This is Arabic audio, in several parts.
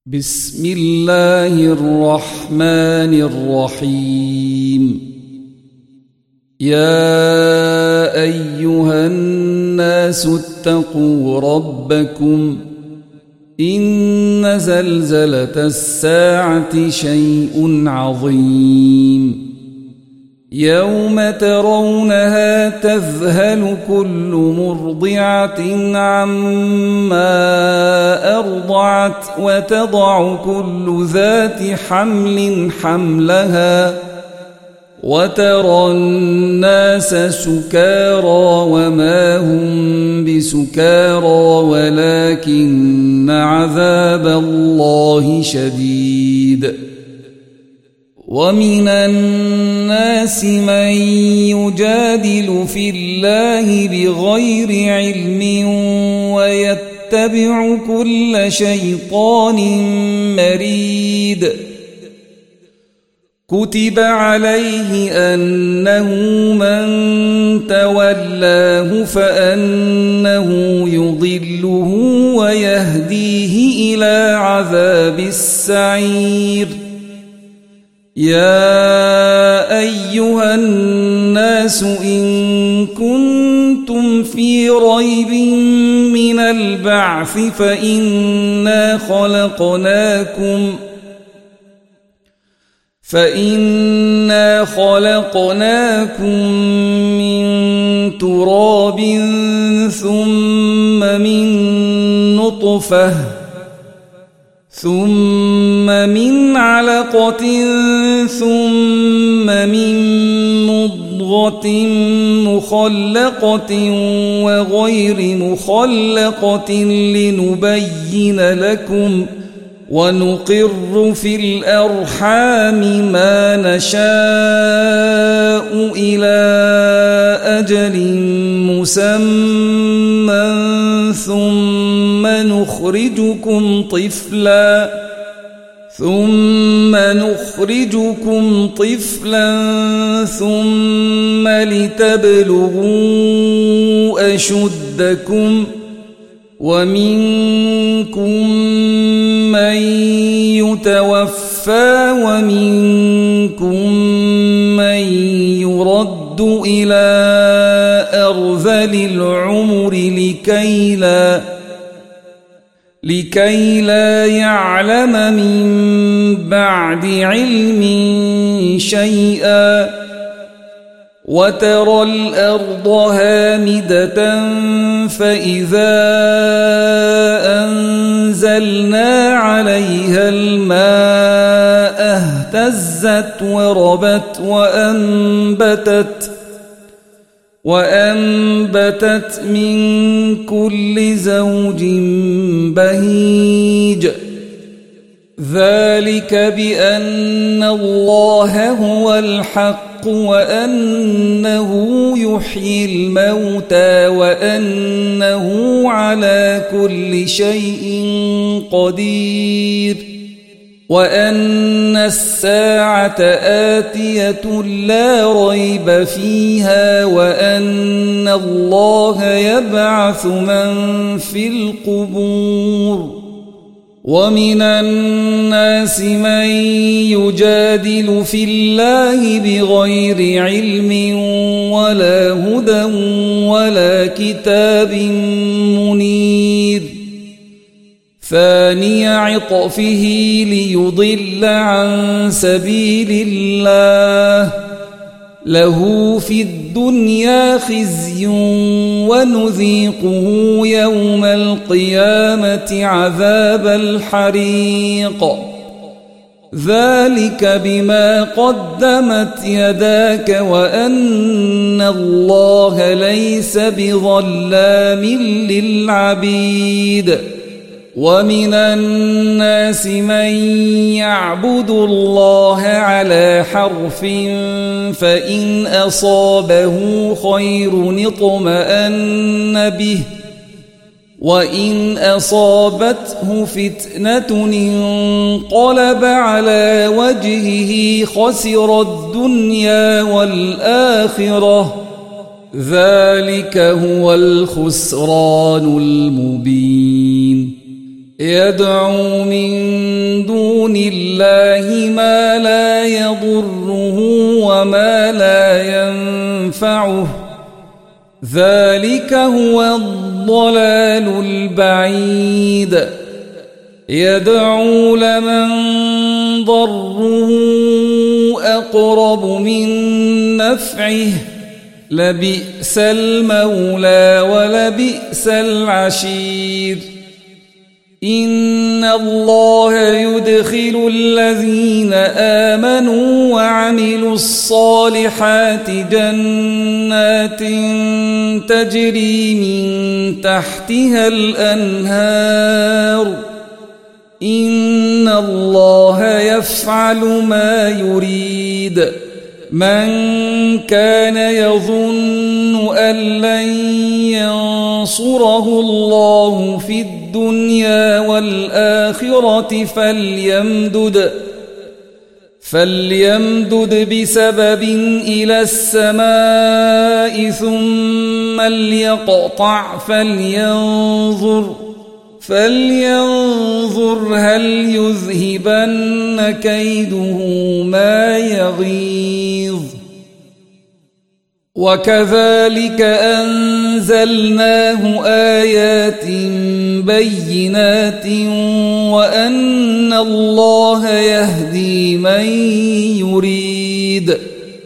بسم الله الرحمن الرحيم. يا أيها الناس اتقوا ربكم إن زلزلة الساعة شيء عظيم يوم ترونها تذهل كل مرضعة عما أرضعت وتضع كل ذات حمل حملها وترى الناس سكارى وما هم بسكارى ولكن عذاب الله شديد. ومن الناس من يجادل في الله بغير علم ويتبع كل شيطان مريد. كتب عليه أنه من تولاه فأنه يضله ويهديه إلى عذاب السعير. يا أيها الناس إن كنتم في ريب من البعث فإنا خلقناكم من تراب ثم من نطفة ثم من علقة ثم من مضغة مخلقة وغير مخلقة لنبين لكم ونقر في الأرحام ما نشاء إلى أجل مسمى ثم نخرجكم طفلا ثم لتبلغوا أشدكم ومنكم من يتوفى ومنكم من يرد إلى أرذل العمر لكي لا يعلم من بعد علم شيئا. وترى الأرض هامدة فإذا أنزلنا عليها الماء اهتزت وربت وأنبتت من كل زوج بهيج. ذلك بأن الله هو الحق وأنه يحيي الموتى وأنه على كل شيء قدير وأن الساعة آتية لا ريب فيها وأن الله يبعث من في القبور. ومن الناس من يجادل في الله بغير علم ولا هدى ولا كتاب منير. ثاني عطفه ليضل عن سبيل الله له في الدنيا خزي ونذيقه يوم القيامة عذاب الحريق. ذلك بما قدمت يداك وأن الله ليس بظلام للعبيد. ومن الناس من يعبد الله على حرف فإن أصابه خير اطمأن به وإن أصابته فتنة انقلب على وجهه خسر الدنيا والآخرة. ذلك هو الخسران المبين. يدعو من دون الله ما لا يضره وما لا ينفعه ذلك هو الضلال البعيد يدعو لمن ضره أقرب من نفعه لبئس المولى ولبئس العشير إن الله يدخل الذين آمنوا وعملوا الصالحات جنات تجري من تحتها الأنهار إن الله يفعل ما يريد من كان يظن أن لن ينصره الله في الدنيا والآخرة فليمدد بسبب إلى السماء ثم ليقطع فلينظر هل يذهبن كيده ما يغيظ وكذلك أنزلناه آيات بينات وأن الله يهدي من يريد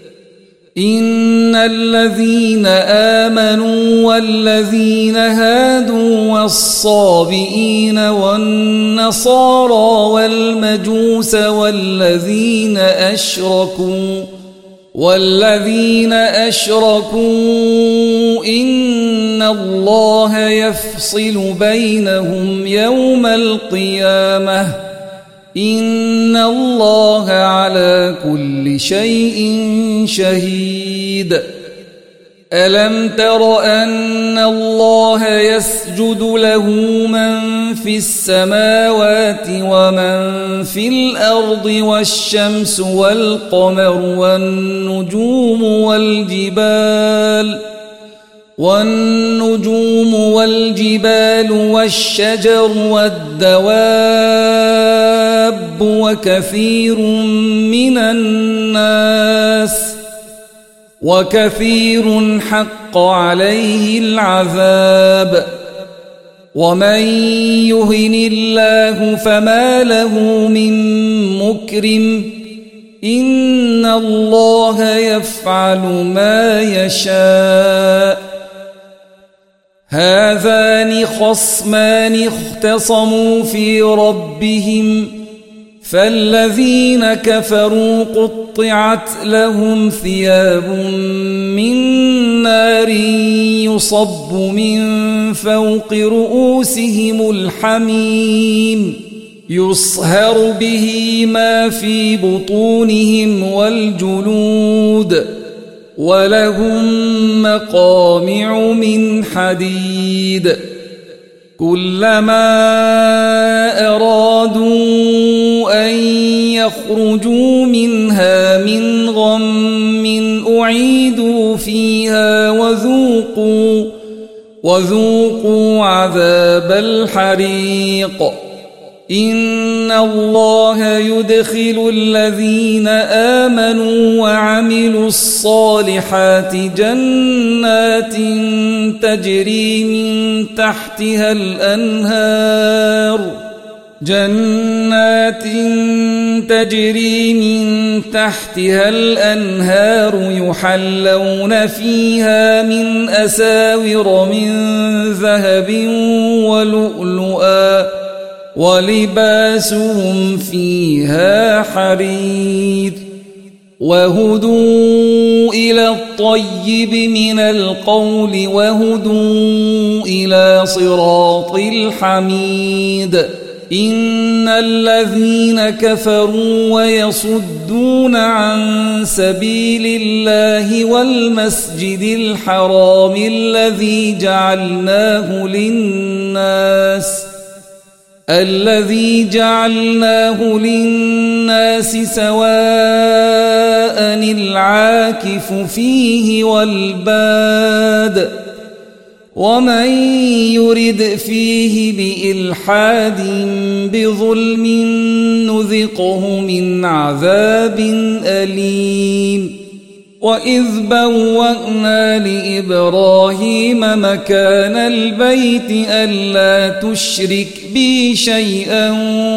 إن الذين آمنوا والذين هادوا والصابئين والنصارى والمجوس والذين أشركوا إن الله يفصل بينهم يوم القيامة إن الله على كل شيء شهيد ألم تر أن الله يسجد له من في السماوات ومن في الأرض والشمس والقمر والنجوم والجبال والشجر والدواب وكثير حق عليه العذاب ومن يهن الله فما له من مكرم إن الله يفعل ما يشاء هذان خصمان اختصموا في ربهم فالذين كفروا قطعت لهم ثياب من نار يصب من فوق رؤوسهم الحميم يصهر به ما في بطونهم والجلود ولهم مقامع من حديد كلما أرادوا أن يخرجوا منها من غم أعيدوا فيها وذوقوا عذاب الحريق إن الله يدخل الذين آمنوا وعملوا الصالحات جنات تجري من تحتها الأنهار يحلون فيها من أساور من ذهب ولؤلؤا ولباسهم فيها حرير وهدوا إلى الطيب من القول وهدوا إلى صراط الحميد إن الذين كفروا ويصدون عن سبيل الله والمسجد الحرام الذي جعلناه للناس سواء العاكف فيه والباد ومن يرد فيه بإلحاد بظلم نذقه من عذاب أليم وإذ بوأنا لإبراهيم مكان البيت ألا تشرك بي شيئا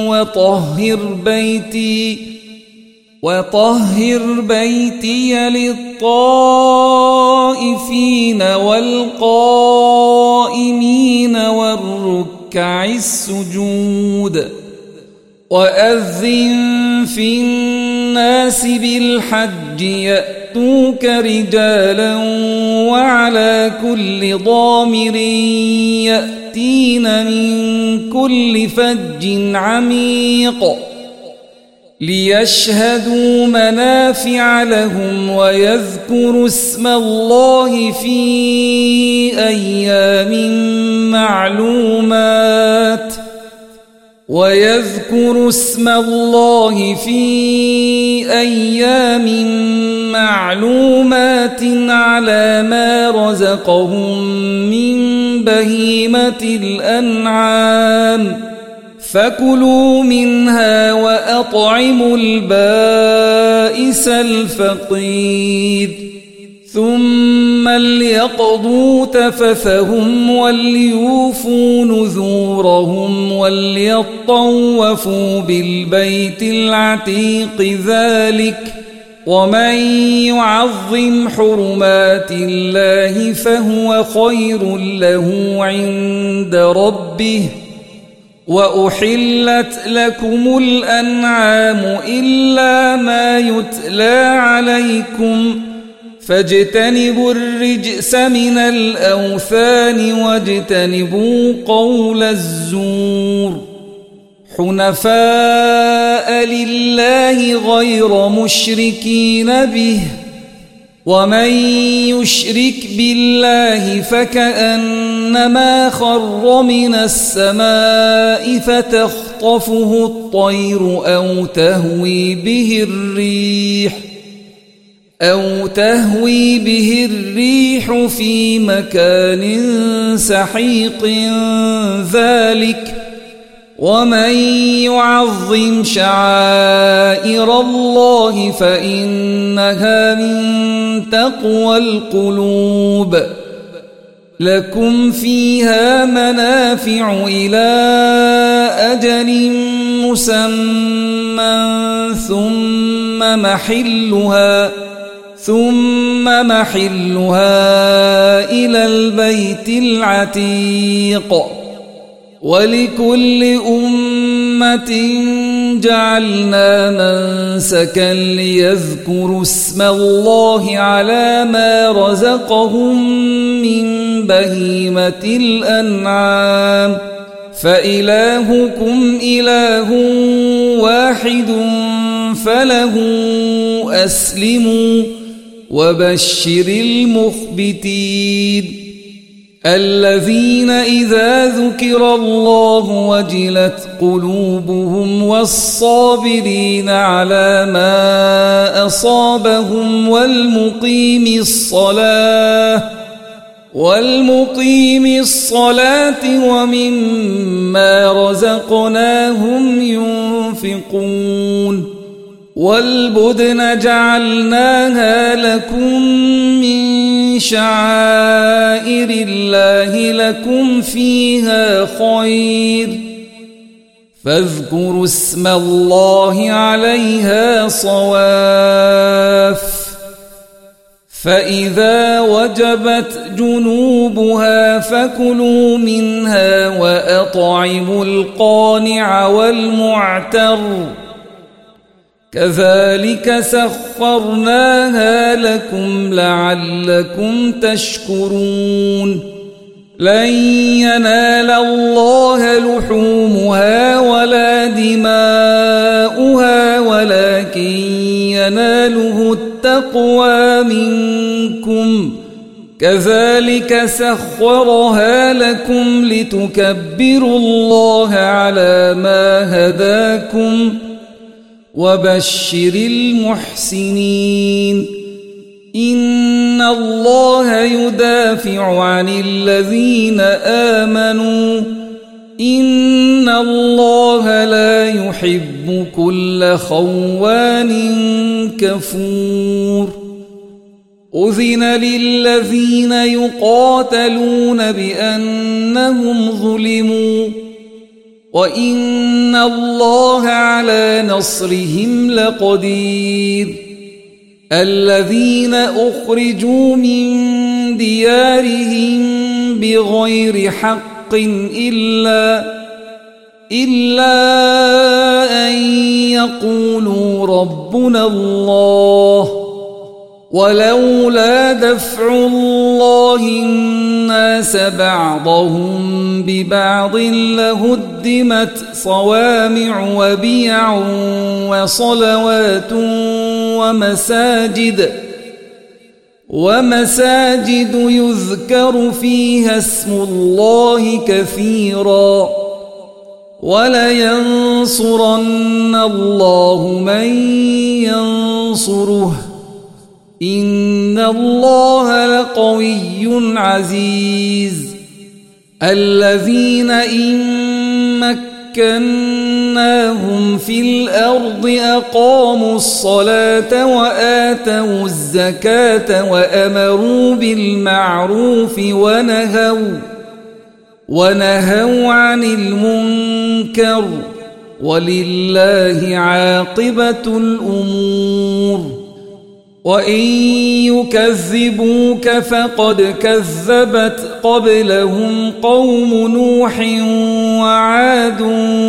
وطهر بيتي للطائفين والقائمين والركع السجود وأذن في الناس بالحج يأتوك رجالا وعلى كل ضامر يأتين من كل فج عميق ليشهدوا منافع لهم ويذكروا اسم الله في أيام معلومات على ما رزقهم من بهيمة الأنعام فكلوا منها وأطعموا البائس الفقير ثم ليقضوا تفثهم وليوفوا نذورهم وليطوفوا بالبيت العتيق ذلك ومن يعظم حرمات الله فهو خير له عند ربه وأحلت لكم الأنعام إلا ما يتلى عليكم فاجتنبوا الرجس من الأوثان واجتنبوا قول الزور حنفاء لله غير مشركين به ومن يشرك بالله فكأنما خر من السماء فتخطفه الطير أو تهوي به الريح في مكان سحيق ذلك ومن يعظم شعائر الله فإنها من تقوى القلوب لكم فيها منافع إلى أجل مسمى ثم محلها إلى البيت العتيق ولكل أمة جعلنا منسكا ليذكروا اسم الله على ما رزقهم من بهيمة الأنعام فإلهكم إله واحد فله أسلموا وبشر المخبتين الذين إذا ذكر الله وجلت قلوبهم والصابرين على ما أصابهم والمقيم الصلاة ومما رزقناهم ينفقون والبدن جعلناها لكم من شعائر الله لكم فيها خير فاذكروا اسم الله عليها صواف فإذا وجبت جنوبها فكلوا منها وأطعموا القانع والمعتر كذلك سخرناها لكم لعلكم تشكرون لن ينال الله لحومها ولا دماؤها ولكن يناله التقوى منكم كذلك سخرها لكم لتكبروا الله على ما هداكم وبشر المحسنين إن الله يدافع عن الذين آمنوا إن الله لا يحب كل خوان كفور أذن للذين يقاتلون بأنهم ظلموا وإن الله على نصرهم لقدير الذين أخرجوا من ديارهم بغير حق إلا أن يقولوا ربنا الله ولولا دفع الله الناس بعضهم ببعض لهدمت صوامع وبيع وصلوات ومساجد يذكر فيها اسم الله كثيرا ولينصرن الله من ينصره إن الله لقوي عزيز الذين إن مكناهم في الأرض أقاموا الصلاة وآتوا الزكاة وأمروا بالمعروف ونهوا عن المنكر ولله عاقبة الأمور وإن يكذبوك فقد كذبت قبلهم قوم نوح وعاد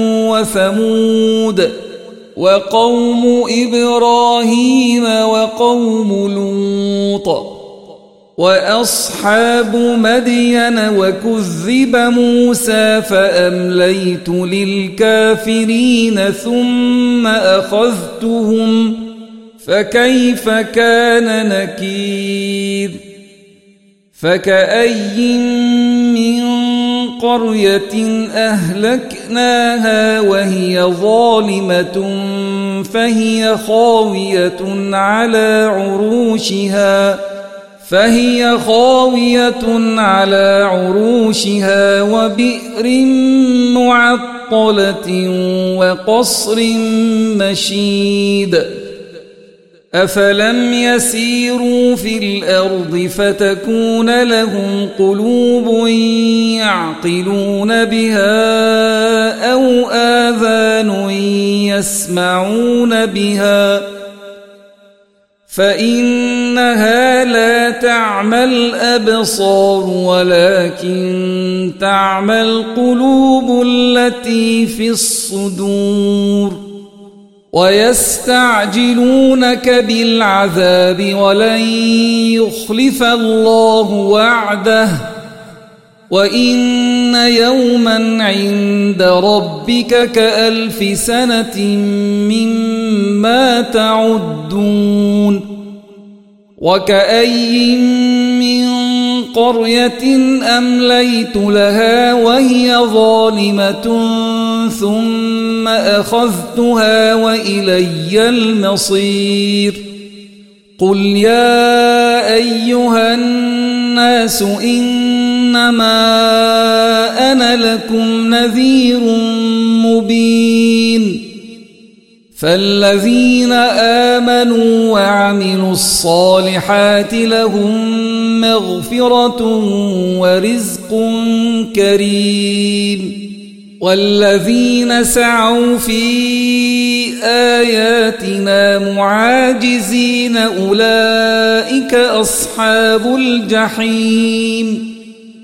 وثمود وقوم إبراهيم وقوم لوط وأصحاب مدين وكذب موسى فأمليت للكافرين ثم أخذتهم فكيف كان نكير فكأي من قرية أهلكناها وهي ظالمة فهي خاوية على عروشها وبئر معطلة وقصر مشيد أفلم يسيروا في الأرض فتكون لهم قلوب يعقلون بها أو آذان يسمعون بها فإنها لا تعمى الأبصار ولكن تعمى القلوب التي في الصدور ويستعجلونك بالعذاب ولن يخلف الله وعده وإن يوما عند ربك كألف سنة مما تعدون وكأي من قرية أمليت لها وهي ظالمة ثم أخذتها وإلي المصير قل يا أيها الناس إنما أنا لكم نذير مبين فالذين آمنوا وعملوا الصالحات لهم مغفرة ورزق كريم والذين سعوا في آياتنا معاجزين أولئك أصحاب الجحيم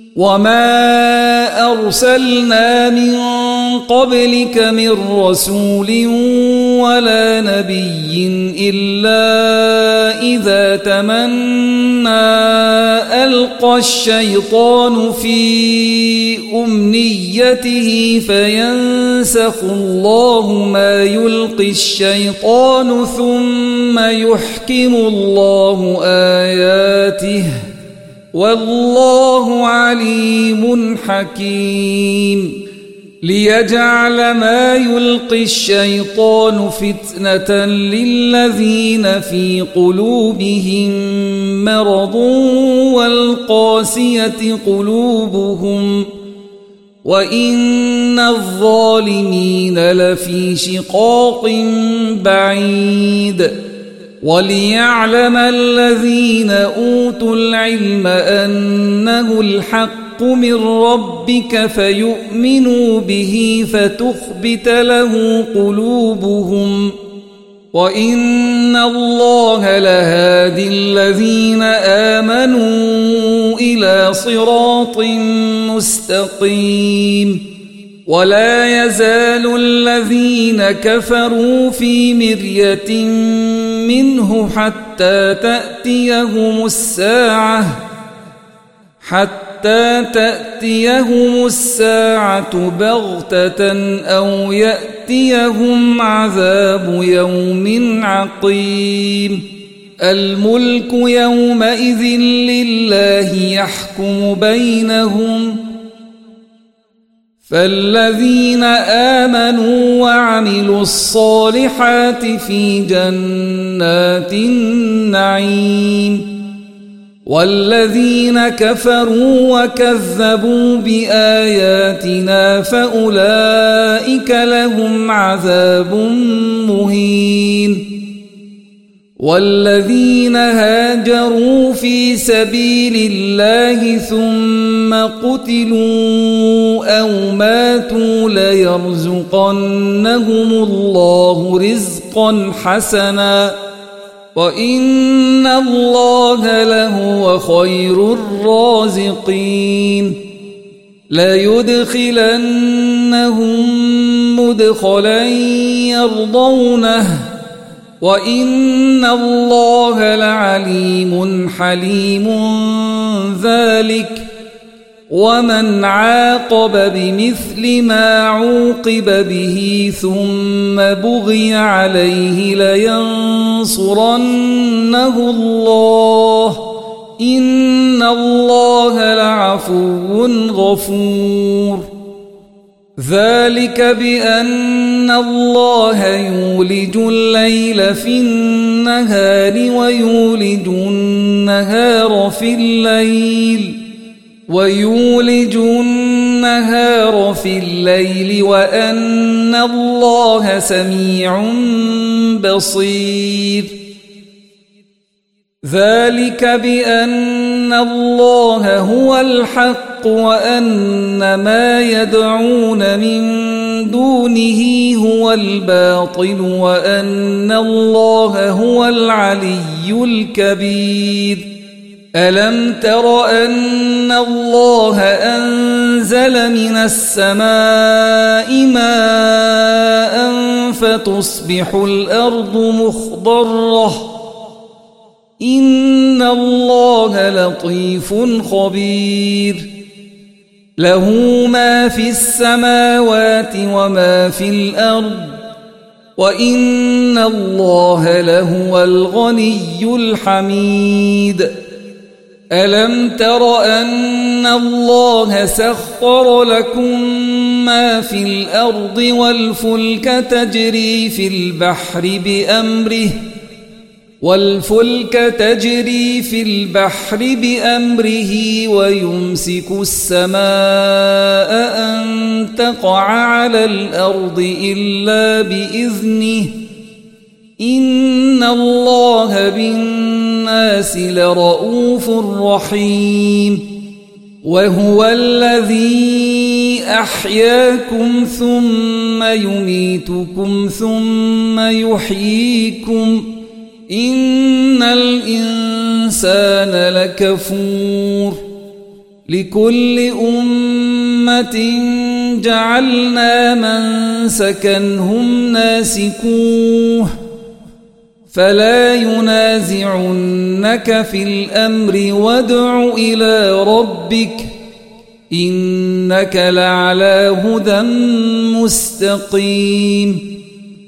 وما أرسلنا من قبلك من رسول ولا نبي إلا إذا تمنى ألقى الشيطان في أمنيته فينسخ الله ما يلقي الشيطان ثم يحكم الله آياته والله عليم حكيم ليجعل ما يلقي الشيطان فتنة للذين في قلوبهم مرض والقاسية قلوبهم وإن الظالمين لفي شقاق بعيد وليعلم الذين أوتوا العلم أنه الحق من ربك فيؤمنوا به فتخبت له قلوبهم وإن الله لهادي الذين آمنوا إلى صراط مستقيم ولا يزال الذين كفروا في مرية منه حتى تأتيهم الساعة بغتة أو يأتيهم عذاب يوم عقيم الملك يومئذ لله يحكم بينهم فالذين آمنوا وعملوا الصالحات في جنات النعيم والذين كفروا وكذبوا بآياتنا فأولئك لهم عذاب مهين والذين هاجروا في سبيل الله ثم قتلوا أو ماتوا ليرزقنهم الله رزقا حسنا وإن الله لهو خير الرازقين ليدخلنهم مدخلا يرضونه وإن الله لعليم حليم ذلك ومن عاقب بمثل ما عوقب به ثم بغي عليه لينصرنه الله إن الله لعفو غفور ذلك بأن الله يولج الليل في النهار ويولج النهار في الليل وأن الله سميع بصير ذلك بأن الله هو الحق وأن ما يدعون من دونه هو الباطل وأن الله هو العلي الكبير ألم تر أن الله أنزل من السماء ماء فتصبح الأرض مخضرة إن الله لطيف خبير له ما في السماوات وما في الأرض وإن الله لهو الغني الحميد ألم تر أن الله سخر لكم ما في الأرض والفلك تجري في البحر بأمره ويمسك السماء أن تقع على الأرض إلا بإذنه إن الله بالناس لرؤوف رحيم وهو الذي أحياكم ثم يميتكم ثم يحييكم إن الإنسان لكفور لكل أمة جعلنا منسكا هم ناسكوه فلا ينازعنك في الأمر وادع إلى ربك إنك لعلى هدى مستقيم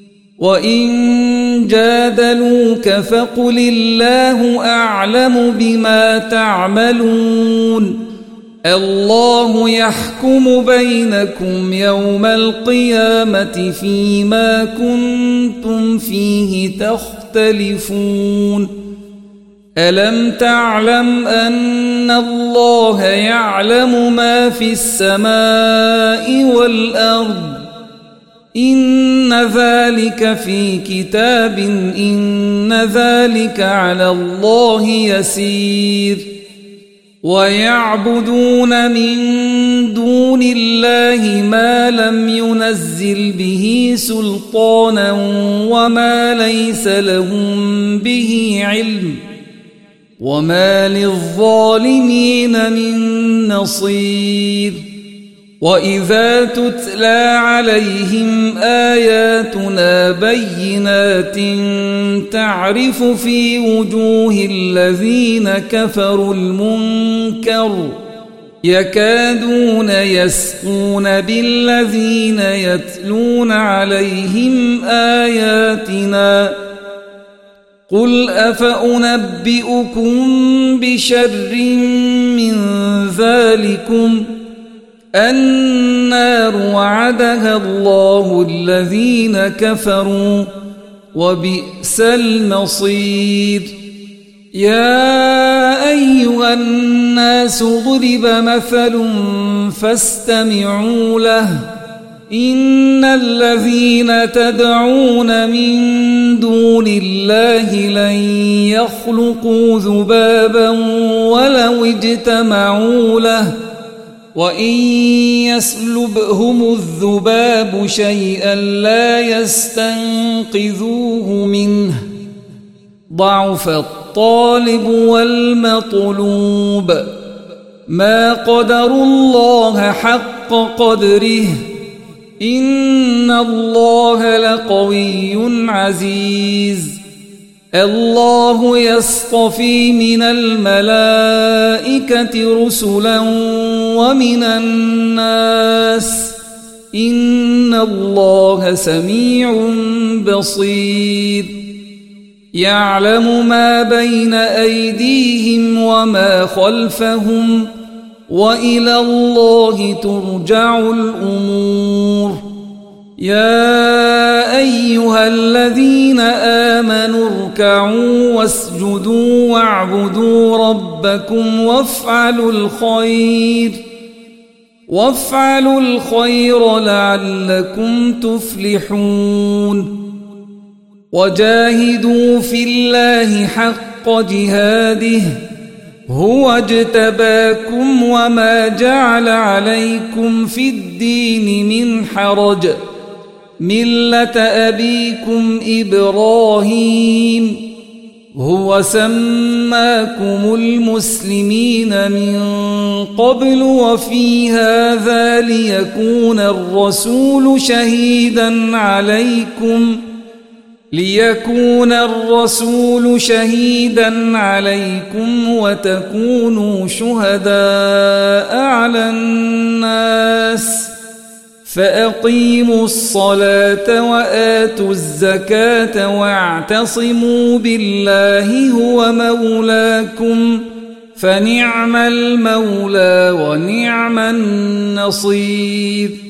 وإن جادلوك فقل الله أعلم بما تعملون الله يحكم بينكم يوم القيامة فيما كنتم فيه تختلفون ألم تعلم أن الله يعلم ما في السماء والأرض إن ذلك في كتاب إن ذلك على الله يسير ويعبدون من دون الله ما لم ينزل به سلطانا وما ليس لهم به علم وما للظالمين من نصير وإذا تتلى عليهم آياتنا بينات تعرف في وجوه الذين كفروا المنكر يكادون يسقون بالذين يتلون عليهم آياتنا قل أفأنبئكم بشر من ذلكم النار وعدها الله الذين كفروا وبئس المصير يا أيها الناس ضرب مثل فاستمعوا له إن الذين تدعون من دون الله لن يخلقوا ذبابا ولو اجتمعوا له وإن يسلبهم الذباب شيئا لا يستنقذوه منه ضعف الطالب والمطلوب ما قدروا الله حق قدره إن الله لقوي عزيز الله يصطفي من الملائكة رسلا ومن الناس إن الله سميع بصير يعلم ما بين أيديهم وما خلفهم وإلى الله ترجع الأمور يا أيها الذين آمنوا اركعوا واسجدوا واعبدوا ربكم وافعلوا الخير لعلكم تفلحون وجاهدوا في الله حق جهاده هو اجتباكم وما جعل عليكم في الدين من حرج ملة أبيكم إبراهيم هو سماكم المسلمين من قبل وفي هذا ليكون الرسول شهيدا عليكم وتكونوا شهداء على الناس فأقيموا الصلاة وآتوا الزكاة واعتصموا بالله هو مولاكم فنعم المولى ونعم النصير